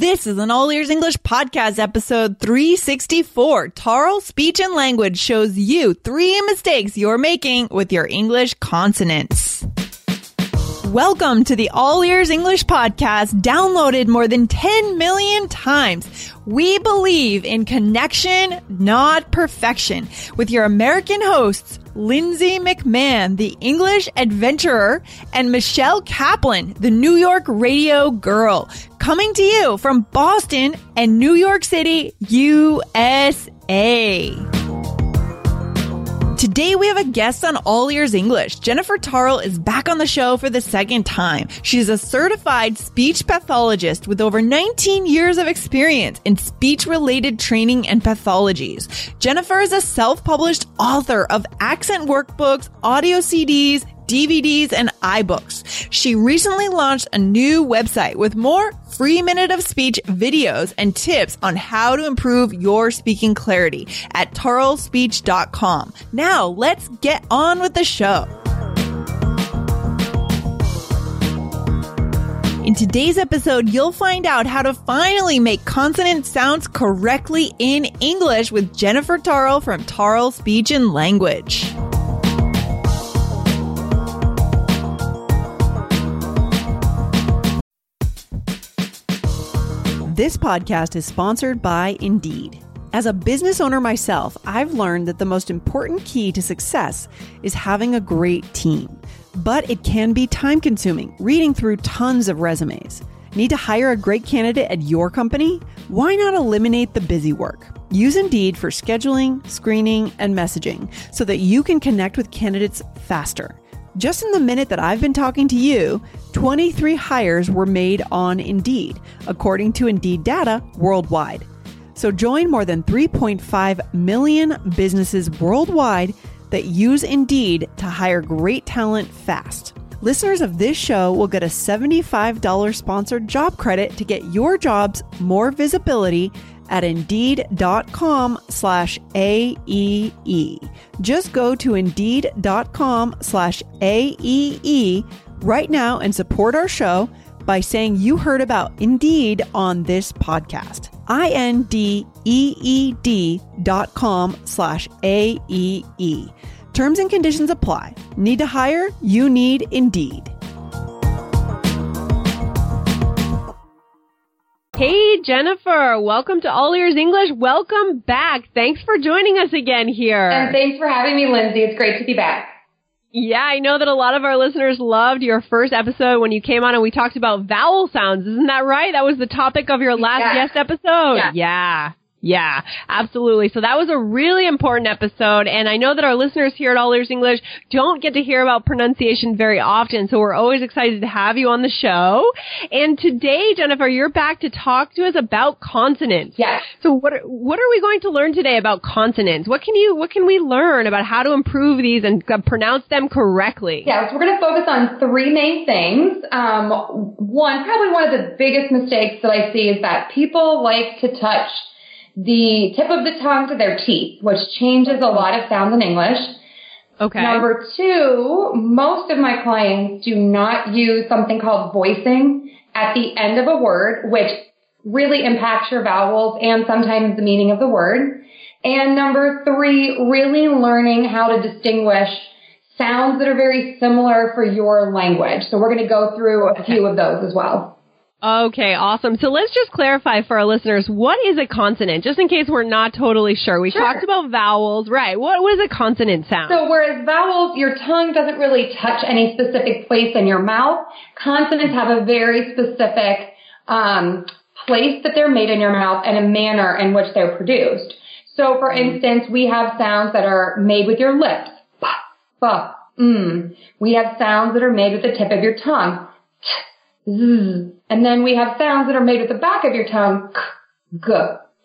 This is an All Ears English Podcast, episode 364. Tarl Speech and Language shows you 3 mistakes you're making with your English consonants. Welcome to the All Ears English Podcast, downloaded more than 10 million times. We believe in connection, not perfection, with your American hosts, Lindsay McMahon, the English adventurer, and Michelle Kaplan, the New York radio girl, coming to you from Boston and New York City, USA. Today we have a guest on All Ears English. Jennifer Tarl is back on the show for the second time. She's a certified speech pathologist with over 19 years of experience in speech-related training and pathologies. Jennifer is a self-published author of accent workbooks, audio CDs, DVDs, and iBooks. She recently launched a new website with more free minute of speech videos and tips on how to improve your speaking clarity at tarlspeech.com. Now, let's get on with the show. In today's episode, you'll find out how to finally make consonant sounds correctly in English with Jennifer Tarl from Tarl Speech and Language. This podcast is sponsored by Indeed. As a business owner myself, I've learned that the most important key to success is having a great team. But it can be time-consuming, reading through tons of resumes. Need to hire a great candidate at your company? Why not eliminate the busy work? Use Indeed for scheduling, screening, and messaging so that you can connect with candidates faster. Just in the minute that I've been talking to you, 23 hires were made on Indeed, according to Indeed data worldwide. So join more than 3.5 million businesses worldwide that use Indeed to hire great talent fast. Listeners of this show will get a $75 sponsored job credit to get your jobs more visibility at Indeed.com/AEE. Just go to Indeed.com/AEE right now and support our show by saying you heard about Indeed on this podcast. INDEED.com/AEE. Terms and conditions apply. Need to hire? You need Indeed. Hey, Jennifer, welcome to All Ears English. Welcome back. Thanks for joining us again here. And thanks for having me, Lindsay. It's great to be back. Yeah, I know that a lot of our listeners loved your first episode when you came on and we talked about vowel sounds. Isn't that right? That was the topic of your last guest episode. Yeah, absolutely. So that was a really important episode, and I know that our listeners here at All Ears English don't get to hear about pronunciation very often, so we're always excited to have you on the show. And today, Jennifer, you're back to talk to us about consonants. Yes. So what are we going to learn today about consonants? What can we learn about how to improve these and pronounce them correctly? Yeah, so we're going to focus on 3 main things. Probably one of the biggest mistakes that I see is that people like to touch the tip of the tongue to their teeth, which changes a lot of sounds in English. Okay. Number 2, most of my clients do not use something called voicing at the end of a word, which really impacts your vowels and sometimes the meaning of the word. And number 3, really learning how to distinguish sounds that are very similar for your language. So we're going to go through a few of those as well. Okay, awesome. So let's just clarify for our listeners, what is a consonant? Just in case we're not totally sure. We talked about vowels, right? What is a consonant sound? So whereas vowels, your tongue doesn't really touch any specific place in your mouth, consonants have a very specific place that they're made in your mouth and a manner in which they're produced. So for instance, we have sounds that are made with your lips. P, f, We have sounds that are made with the tip of your tongue. T, z. And then we have sounds that are made with the back of your tongue, k, g.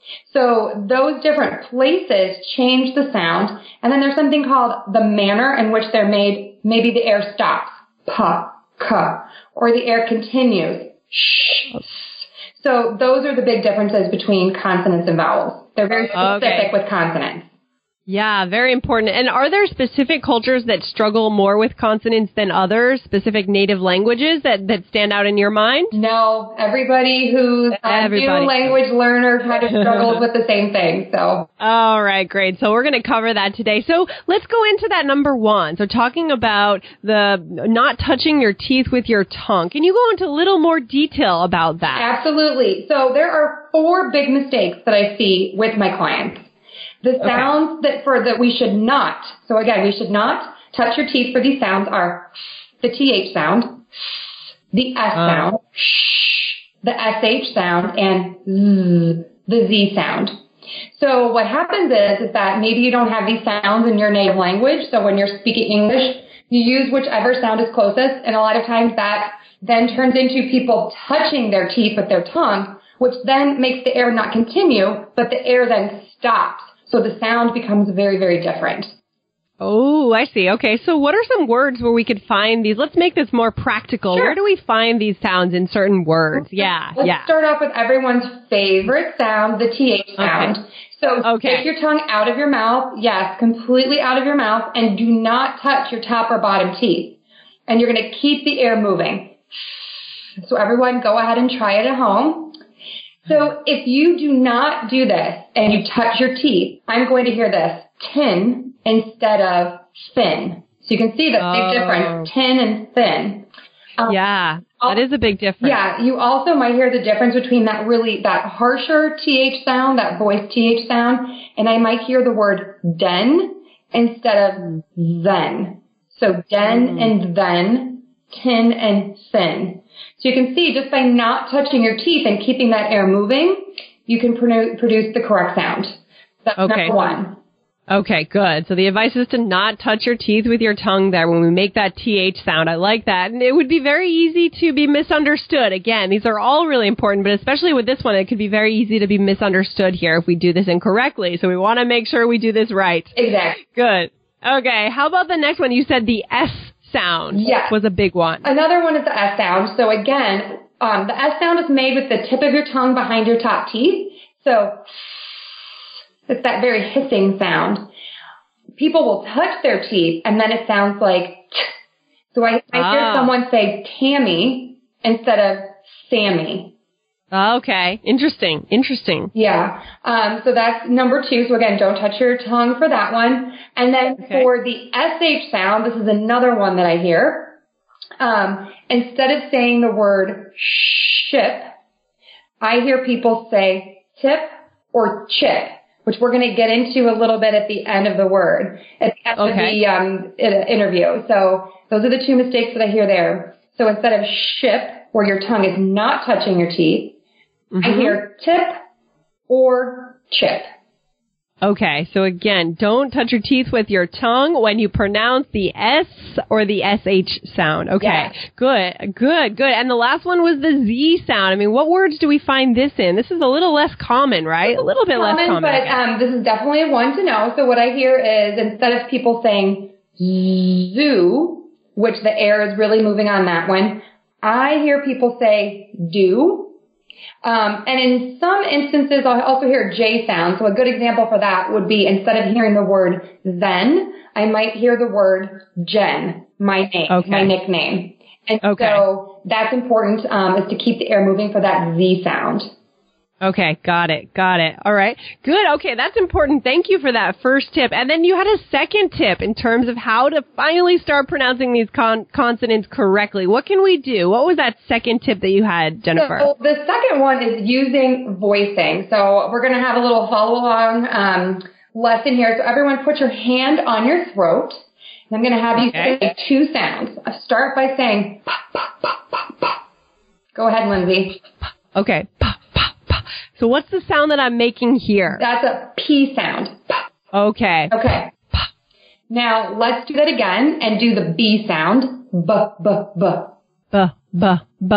So those different places change the sound. And then there's something called the manner in which they're made. Maybe the air stops, p, k, or the air continues, sh, s. So those are the big differences between consonants and vowels. They're very specific with consonants. Yeah, very important. And are there specific cultures that struggle more with consonants than others, specific native languages that stand out in your mind? No, everybody who's a new language learner kind of struggles with the same thing. So, all right, great. So we're going to cover that today. So let's go into that number one. So talking about the not touching your teeth with your tongue. Can you go into a little more detail about that? Absolutely. So there are 4 big mistakes that I see with my clients. The sounds that we should not, so again, we should not touch your teeth for these sounds are the TH sound, the S sound, the SH sound, and the Z sound. So what happens is that maybe you don't have these sounds in your native language, so when you're speaking English, you use whichever sound is closest, and a lot of times that then turns into people touching their teeth with their tongue, which then makes the air not continue, but the air then stops. So the sound becomes very, very different. Oh, I see. Okay, so what are some words where we could find these? Let's make this more practical. Sure. Where do we find these sounds in certain words? Let's start off with everyone's favorite sound, the TH sound. Okay. So take your tongue out of your mouth. Yes, completely out of your mouth. And do not touch your top or bottom teeth. And you're going to keep the air moving. So everyone, go ahead and try it at home. So if you do not do this and you touch your teeth, I'm going to hear this, tin instead of thin. So you can see the big difference, tin and thin. That is a big difference. Yeah, you also might hear the difference between that harsher TH sound, that voice TH sound, and I might hear the word den instead of zen. So den and then, tin and thin. So you can see just by not touching your teeth and keeping that air moving, you can produce the correct sound. That's number one. Okay, good. So the advice is to not touch your teeth with your tongue there when we make that TH sound. I like that. And it would be very easy to be misunderstood. Again, these are all really important, but especially with this one, it could be very easy to be misunderstood here if we do this incorrectly. So we want to make sure we do this right. Exactly. Good. Okay, how about the next one? You said the S sound was a big one. Another one is the S sound. So again, the S sound is made with the tip of your tongue behind your top teeth. So it's that very hissing sound. People will touch their teeth and then it sounds like t. So I hear someone say Tammy instead of Sammy. Okay. Interesting. Yeah. So that's number 2. So again, don't touch your tongue for that one. And then for the SH sound, this is another one that I hear. Instead of saying the word ship, I hear people say tip or chip, which we're going to get into a little bit at the end of the word, at the end of the interview. So those are the 2 mistakes that I hear there. So instead of ship, where your tongue is not touching your teeth, I hear tip or chip. Okay, so again, don't touch your teeth with your tongue when you pronounce the S or the SH sound. Okay, good. And the last one was the Z sound. I mean, what words do we find this in? This is a little less common, right? A little bit less common. But this is definitely a one to know. So what I hear is instead of people saying zoo, which the air is really moving on that one, I hear people say do. And in some instances, I'll also hear J sound. So a good example for that would be instead of hearing the word then, I might hear the word Jen, my name, my nickname. And so that's important, is to keep the air moving for that Z sound. Okay, got it. All right, good. Okay, that's important. Thank you for that first tip. And then you had a second tip in terms of how to finally start pronouncing these consonants correctly. What can we do? What was that second tip that you had, Jennifer? So the second one is using voicing. So we're going to have a little follow-along lesson here. So everyone put your hand on your throat. And I'm going to have you say 2 sounds. I'll start by saying pa, pa, pa, pa, pa. Go ahead, Lindsay. Okay, pa. So what's the sound that I'm making here? That's a P sound. Okay. Now, let's do that again and do the B sound. B, b, b. B, b, b.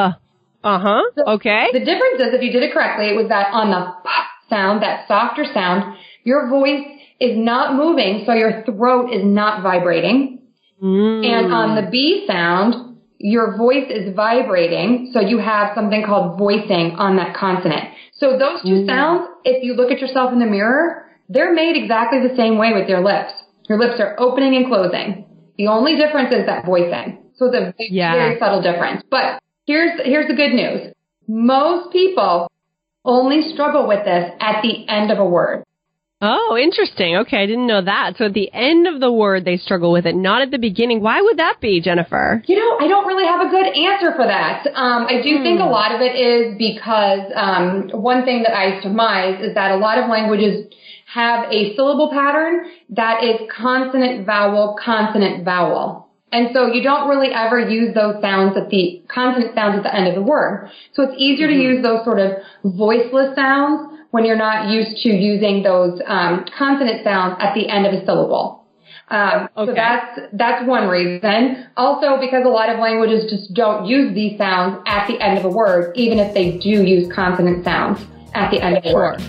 Okay. The difference is, if you did it correctly, it was that on the P sound, that softer sound, your voice is not moving, so your throat is not vibrating. And on the B sound, your voice is vibrating, so you have something called voicing on that consonant. So those 2 sounds, if you look at yourself in the mirror, they're made exactly the same way with your lips. Your lips are opening and closing. The only difference is that voicing. So it's a very subtle difference. But here's the good news. Most people only struggle with this at the end of a word. Oh, interesting. Okay, I didn't know that. So at the end of the word, they struggle with it, not at the beginning. Why would that be, Jennifer? I don't really have a good answer for that. I do think a lot of it is because one thing that I surmise is that a lot of languages have a syllable pattern that is consonant, vowel, consonant, vowel. And so you don't really ever use those sounds consonant sounds at the end of the word. So it's easier to use those sort of voiceless sounds when you're not used to using those consonant sounds at the end of a syllable. So that's one reason. Also, because a lot of languages just don't use these sounds at the end of a word, even if they do use consonant sounds at the end of a word.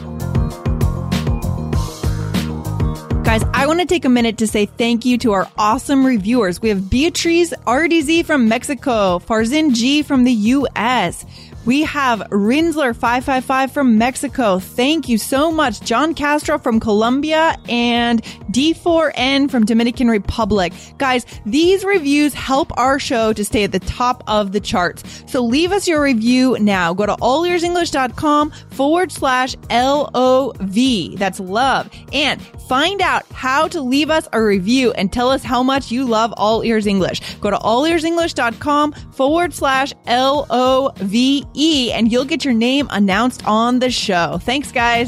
Guys, I want to take a minute to say thank you to our awesome reviewers. We have Beatriz RDZ from Mexico, Farzin G from the U.S., we have Rinsler555 from Mexico. Thank you so much. John Castro from Colombia and D4N from Dominican Republic. Guys, these reviews help our show to stay at the top of the charts. So leave us your review now. Go to allearsenglish.com/LOV. That's love. And find out how to leave us a review and tell us how much you love All Ears English. Go to allearsenglish.com/LOVE and you'll get your name announced on the show. Thanks, guys.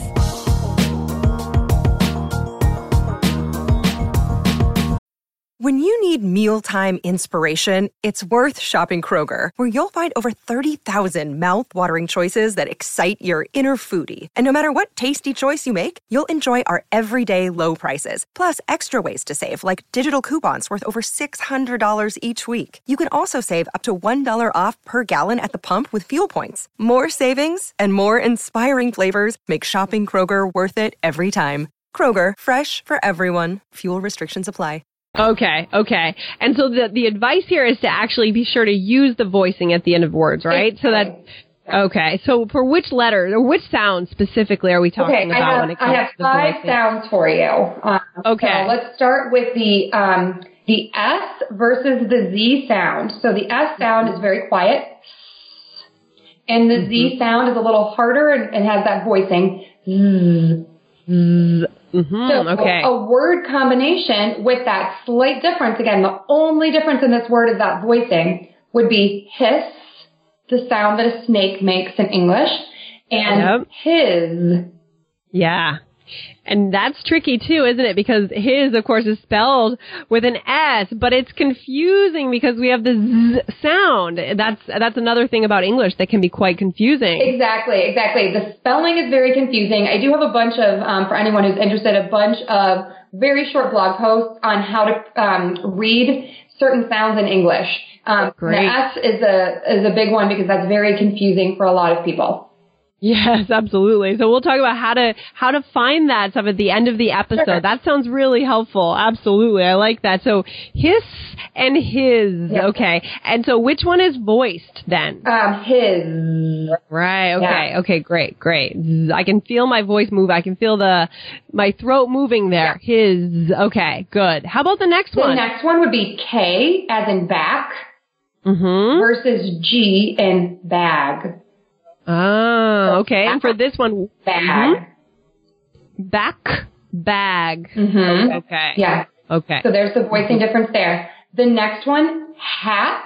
When you need mealtime inspiration, it's worth shopping Kroger, where you'll find over 30,000 mouth-watering choices that excite your inner foodie. And no matter what tasty choice you make, you'll enjoy our everyday low prices, plus extra ways to save, like digital coupons worth over $600 each week. You can also save up to $1 off per gallon at the pump with fuel points. More savings and more inspiring flavors make shopping Kroger worth it every time. Kroger, fresh for everyone. Fuel restrictions apply. Okay. And so the advice here is to actually be sure to use the voicing at the end of words, right? So that, okay. So for which letter or which sound specifically are we talking about when it comes to the voicing? I have 5 sounds for you. Okay. So let's start with the S versus the Z sound. So the S sound is very quiet, and the Z sound is a little harder and has that voicing. A word combination with that slight difference, again, the only difference in this word is that voicing, would be hiss, the sound that a snake makes in English, and his. Yeah. And that's tricky too, isn't it? Because his, of course, is spelled with an S, but it's confusing because we have the Z sound. That's another thing about English that can be quite confusing. Exactly. The spelling is very confusing. I do have a bunch of, for anyone who's interested, a bunch of very short blog posts on how to read certain sounds in English. Great. The S is a big one because that's very confusing for a lot of people. Yes, absolutely. So we'll talk about how to find that stuff at the end of the episode. Sure. That sounds really helpful. Absolutely. I like that. So hiss and his. Yep. Okay. And so which one is voiced then? His. Right. Okay. Yeah. Okay. Great. I can feel my voice move. I can feel my throat moving there. Yeah. His. Okay. Good. How about the next one? The next one would be K as in back versus G in bag. Oh, okay. And for this one, bag. Back, bag. Okay. Yeah. Okay. So there's the voicing difference there. The next one, hat,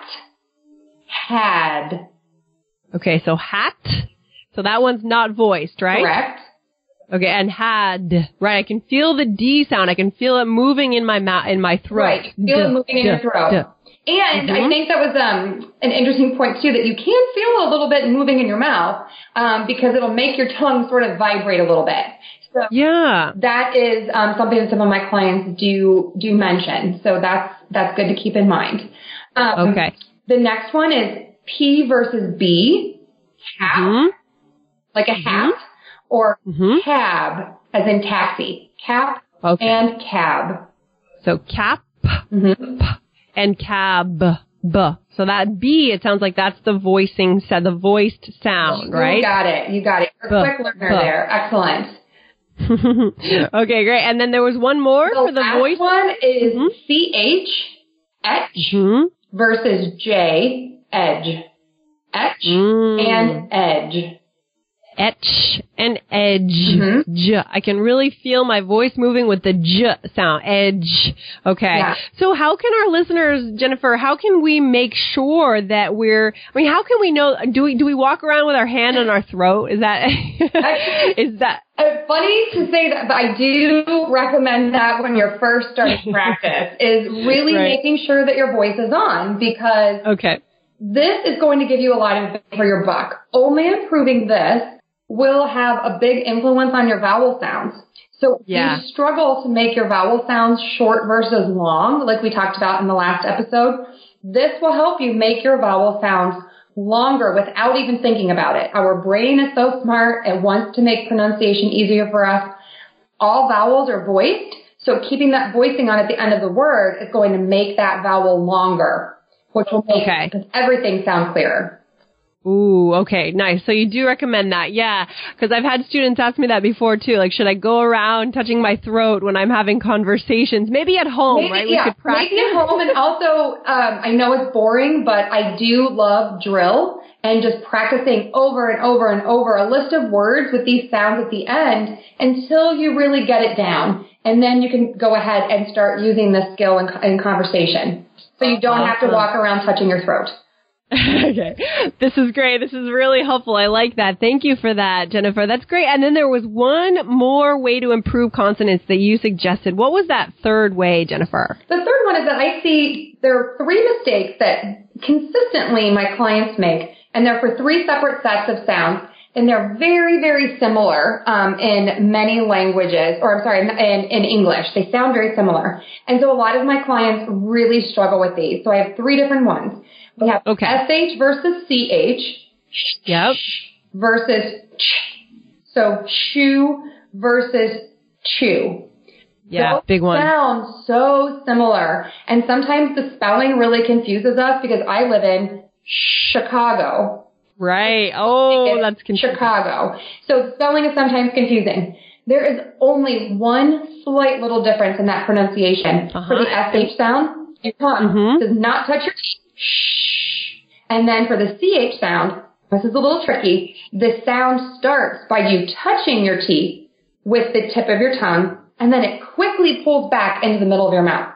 had. Okay, so hat. So that one's not voiced, right? Correct. Okay, and had. Right, I can feel the D sound. I can feel it moving in my mouth, in my throat. Right, feel it moving in your throat. And I think that was an interesting point, too, that you can feel a little bit moving in your mouth because it'll make your tongue sort of vibrate a little bit. So that is something that some of my clients do mention. So that's good to keep in mind. Okay. The next one is P versus B, cap, like a hat, or cab, as in taxi. Cap and cab. So cap, and cab, b. So that B, it sounds like that's the voiced sound, right? You got it. You're a quick learner there. Excellent. Okay, great. And then there was one more for the voice. The last one is CH, etch, versus J, edge. Etch and edge. Etch and edge. J. I can really feel my voice moving with the J sound. Edge. Okay. Yeah. So how can our listeners, Jennifer, how can we make sure that how can we know, do we walk around with our hand on our throat? Is that, It's funny to say that, but I do recommend that when you're first starting practice is really making sure that your voice is on, because this is going to give you a lot of bang for your buck. Only improving this will have a big influence on your vowel sounds. So if you struggle to make your vowel sounds short versus long, like we talked about in the last episode, this will help you make your vowel sounds longer without even thinking about it. Our brain is so smart. It wants to make pronunciation easier for us. All vowels are voiced, so keeping that voicing on at the end of the word is going to make that vowel longer, which will make everything sound clearer. Ooh, okay, nice. So you do recommend that, because I've had students ask me that before too. Like, should I go around touching my throat when I'm having conversations? Maybe at home, right? We could practice. Maybe at home, and also, I know it's boring, but I do love drill and just practicing over and over and over a list of words with these sounds at the end until you really get it down, and then you can go ahead and start using this skill in conversation, so you don't have to walk around touching your throat. Okay. This is great. This is really helpful. I like that. Thank you for that, Jennifer. That's great. And then there was one more way to improve consonants that you suggested. What was that third way, Jennifer? The third one is that I see there are 3 mistakes that consistently my clients make, and they're for 3 separate sets of sounds, and they're very, very similar in many languages, in English. They sound very similar. And so a lot of my clients really struggle with these. So I have 3 different ones. We have SH versus CH. Yep. Versus ch. So chew versus chew. Yeah, Those big one. Sound so similar. And sometimes the spelling really confuses us because I live in Chicago. Right. Oh, that's confusing. Chicago. So spelling is sometimes confusing. There is only one slight little difference in that pronunciation. For the SH sound, your tongue does not touch your teeth. And then for the CH sound, this is a little tricky. The sound starts by you touching your teeth with the tip of your tongue, and then it quickly pulls back into the middle of your mouth.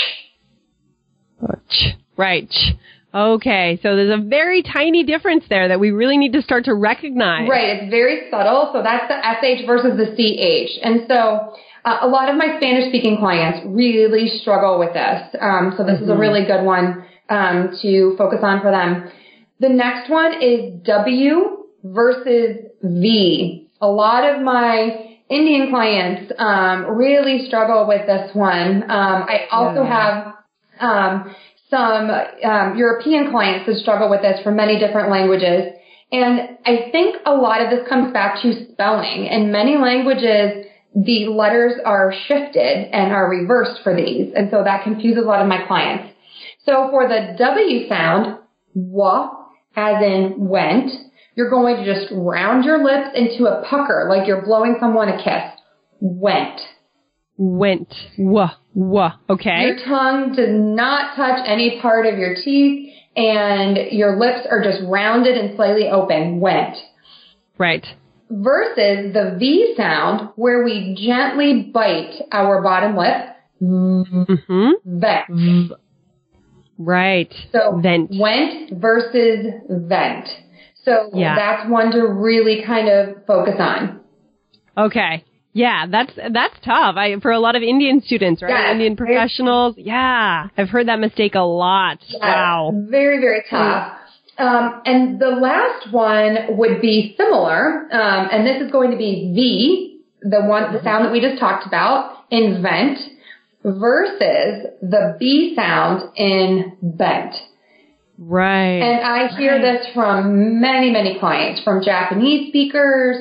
Right. Okay, so there's a very tiny difference there that we really need to start to recognize. Right, it's very subtle. So that's the SH versus the CH. And so a lot of my Spanish-speaking clients really struggle with this. So this is a really good one to focus on for them. The next one is W versus V. A lot of my Indian clients really struggle with this one. I also have some European clients that struggle with this for many different languages. And I think a lot of this comes back to spelling. In many languages, the letters are shifted and are reversed for these. And so that confuses a lot of my clients. So for the W sound, wa, as in went, you're going to just round your lips into a pucker, like you're blowing someone a kiss. Went. Went. Wah. Okay. Your tongue does not touch any part of your teeth, and your lips are just rounded and slightly open. Went. Right. Versus the V sound, where we gently bite our bottom lip. Vent. Right. So vent. Went versus vent. So that's one to really kind of focus on. Okay. Yeah, that's tough. For a lot of Indian students, right? Yeah, Indian professionals. Yeah. I've heard that mistake a lot. Yeah, wow. Very, very tough. And the last one would be similar. And this is going to be V, the sound that we just talked about, in vent, versus the B sound in bent. Right. And I hear this from many, many clients, from Japanese speakers,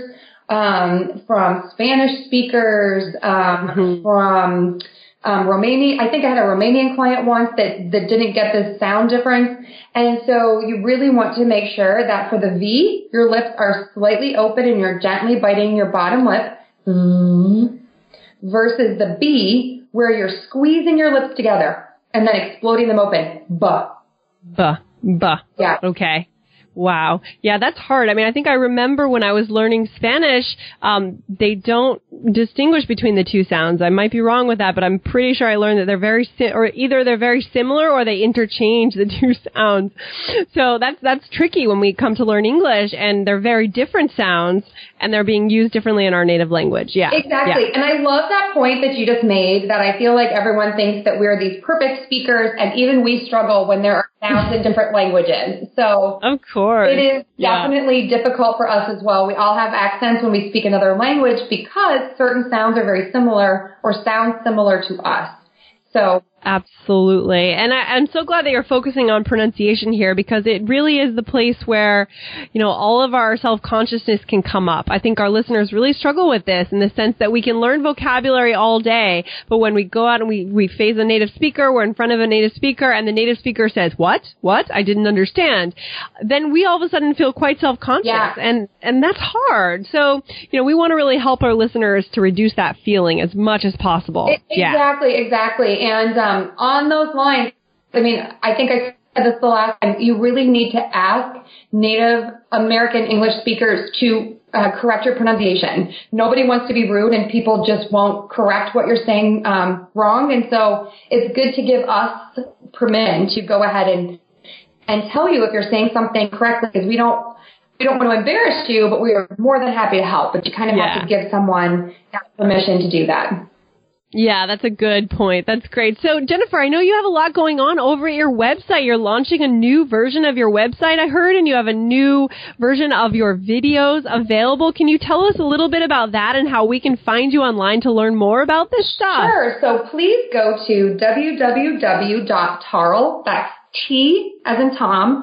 from Spanish speakers, from Romania. I think I had a Romanian client once that didn't get this sound difference. And so you really want to make sure that for the V, your lips are slightly open and you're gently biting your bottom lip. versus the B, where you're squeezing your lips together and then exploding them open. Buh. Buh. Buh. Yeah. Okay. Wow. Yeah, that's hard. I mean, I think I remember when I was learning Spanish, they don't distinguish between the two sounds. I might be wrong with that, but I'm pretty sure I learned that they're either they're very similar or they interchange the two sounds. So that's tricky when we come to learn English, and they're very different sounds, and they're being used differently in our native language. Yeah. Exactly. Yeah. And I love that point that you just made, that I feel like everyone thinks that we're these perfect speakers, and even we struggle when there are sounds in different languages. So of course. It is definitely difficult for us as well. We all have accents when we speak another language because certain sounds are very similar or sound similar to us. So absolutely. And I'm so glad that you're focusing on pronunciation here, because it really is the place where, all of our self-consciousness can come up. I think our listeners really struggle with this in the sense that we can learn vocabulary all day, but when we go out and we face a native speaker, we're in front of a native speaker, and the native speaker says, What? I didn't understand. Then we all of a sudden feel quite self-conscious. Yeah. And that's hard. So, we want to really help our listeners to reduce that feeling as much as possible. Exactly. And on those lines, I mean, I think I said this the last time, you really need to ask Native American English speakers to correct your pronunciation. Nobody wants to be rude, and people just won't correct what you're saying wrong. And so it's good to give us permission to go ahead and tell you if you're saying something correctly, because we don't want to embarrass you, but we are more than happy to help. But you kind of have to give someone that permission to do that. Yeah, that's a good point. That's great. So, Jennifer, I know you have a lot going on over at your website. You're launching a new version of your website, I heard, and you have a new version of your videos available. Can you tell us a little bit about that and how we can find you online to learn more about this stuff? Sure. So please go to www.tarle, that's T as in Tom,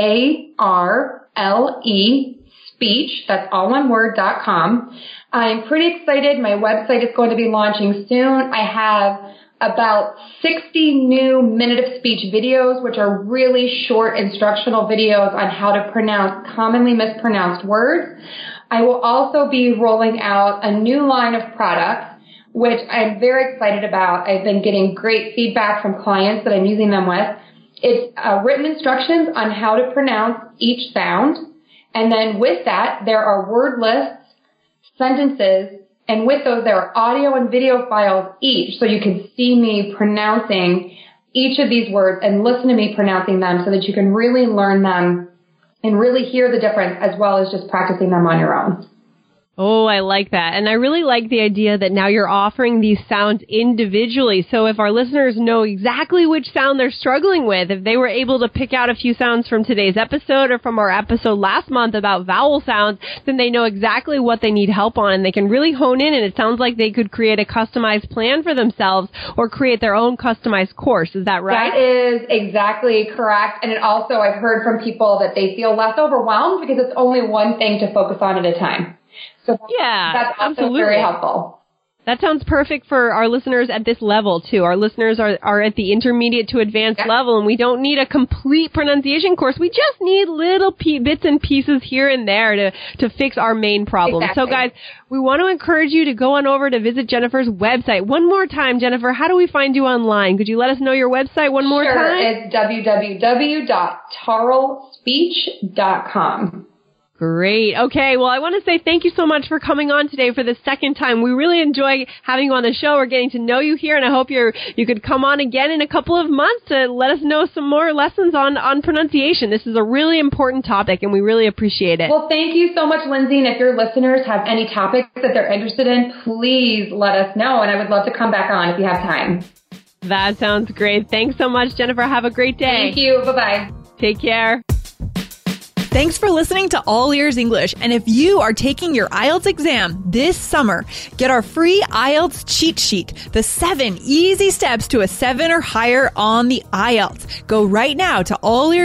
ARLE, speech, that's all one word, .com. I'm pretty excited. My website is going to be launching soon. I have about 60 new minute of speech videos, which are really short instructional videos on how to pronounce commonly mispronounced words. I will also be rolling out a new line of products, which I'm very excited about. I've been getting great feedback from clients that I'm using them with. It's written instructions on how to pronounce each sound. And then with that, there are word lists, sentences, and with those there are audio and video files each, so you can see me pronouncing each of these words and listen to me pronouncing them so that you can really learn them and really hear the difference as well as just practicing them on your own. Oh, I like that. And I really like the idea that now you're offering these sounds individually. So if our listeners know exactly which sound they're struggling with, if they were able to pick out a few sounds from today's episode or from our episode last month about vowel sounds, then they know exactly what they need help on, and they can really hone in. And it sounds like they could create a customized plan for themselves or create their own customized course. Is that right? That is exactly correct. And it also, I've heard from people that they feel less overwhelmed because it's only one thing to focus on at a time. So that's also absolutely very helpful. That sounds perfect for our listeners at this level, too. Our listeners are at the intermediate to advanced level, and we don't need a complete pronunciation course. We just need little bits and pieces here and there to fix our main problem. Exactly. So, guys, we want to encourage you to go on over to visit Jennifer's website. One more time, Jennifer, how do we find you online? Could you let us know your website one more time? Sure, it's www.tarlespeech.com. Great. Okay. Well, I want to say thank you so much for coming on today for the second time. We really enjoy having you on the show. We're getting to know you here, and I hope you could come on again in a couple of months to let us know some more lessons on pronunciation. This is a really important topic, and we really appreciate it. Well, thank you so much, Lindsay. And if your listeners have any topics that they're interested in, please let us know, and I would love to come back on if you have time. That sounds great. Thanks so much, Jennifer. Have a great day. Thank you. Bye-bye. Take care. Thanks for listening to All Ears English. And if you are taking your IELTS exam this summer, get our free IELTS cheat sheet, the 7 easy steps to a 7 or higher on the IELTS. Go right now to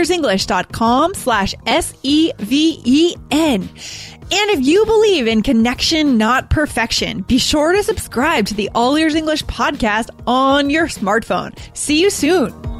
allearsenglish.com/SEVEN. And if you believe in connection, not perfection, be sure to subscribe to the All Ears English podcast on your smartphone. See you soon.